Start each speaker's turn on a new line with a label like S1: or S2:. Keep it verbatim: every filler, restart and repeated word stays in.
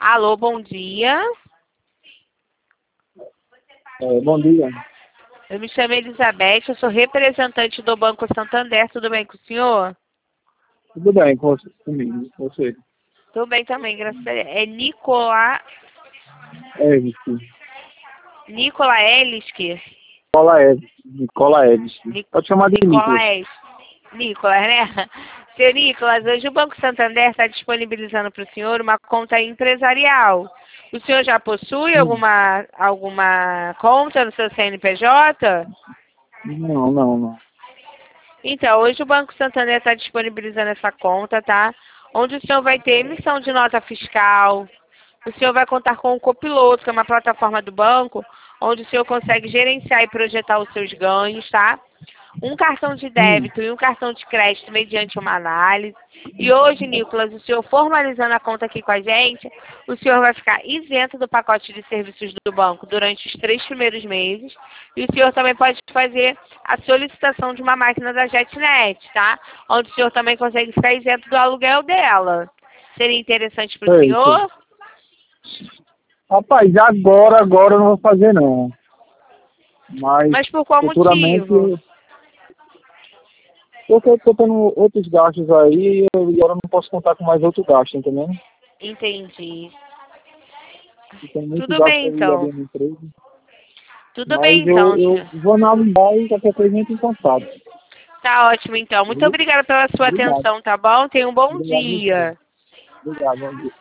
S1: Alô, bom dia.
S2: É, bom dia.
S1: Eu me chamo Elizabeth, eu sou representante do Banco Santander. Tudo bem com o senhor?
S2: Tudo bem com você, comigo, com você?
S1: Tudo bem também, graças a Deus. É Nicola...
S2: Eves.
S1: Nicola Eliski?
S2: Nicola Eves. Nicola Eves.
S1: Ni-
S2: Pode chamar de
S1: Nicola
S2: Nicolas.
S1: Es... Nicolas, né? Seu Nicolas, hoje o Banco Santander está disponibilizando para o senhor uma conta empresarial. O senhor já possui
S2: Hum.
S1: alguma, alguma conta no seu C N P J?
S2: Não, não, não.
S1: Então, hoje o Banco Santander está disponibilizando essa conta, tá? Onde o senhor vai ter emissão de nota fiscal. O senhor vai contar com o Copiloto, que é uma plataforma do banco, onde o senhor consegue gerenciar e projetar os seus ganhos, tá? Um cartão de
S2: Hum.
S1: débito e um cartão de crédito mediante uma análise. E hoje, Nicolas, o senhor formalizando a conta aqui com a gente, o senhor vai ficar isento do pacote de serviços do banco durante os três primeiros meses. E o senhor também pode fazer a solicitação de uma máquina da JetNet, tá? Onde o senhor também consegue ficar isento do aluguel dela. Seria interessante para o
S2: Sei, sei.
S1: senhor?
S2: Rapaz, agora, agora eu não vou fazer não. Mas
S1: Mas por qual
S2: futuramente,
S1: motivo?
S2: porque eu tô tendo outros gastos aí e eu agora não posso contar com mais outro gasto, entendeu?
S1: Entendi.
S2: Eu tenho muito
S1: Tudo
S2: gasto
S1: bem,
S2: aí da
S1: então.
S2: minha empresa.
S1: Tudo bem,
S2: Mas eu,
S1: então,
S2: eu
S1: senhor.
S2: vou analisar e qualquer coisa a gente tem contato.
S1: Tá ótimo, então. Muito
S2: Viu?
S1: obrigada pela sua
S2: Obrigado.
S1: atenção, tá bom? Tenha um bom
S2: Obrigado a você.
S1: dia.
S2: Obrigado, bom dia.